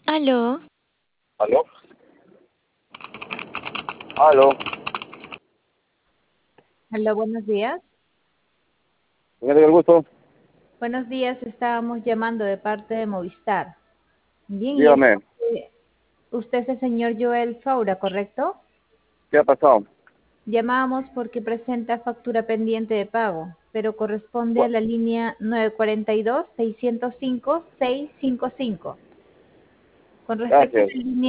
Aló, ¿Aló? ¿Aló? Hola, buenos días. ¿Tiene el gusto? Buenos días, estábamos llamando de parte de Movistar. Bien, y Dígame, usted es el señor Joel Faura, ¿correcto? ¿qué ha pasado? Llamábamos porque presenta factura pendiente de pago, pero corresponde a Bu- la línea 942-605-655. Con respecto a Gracias. la línea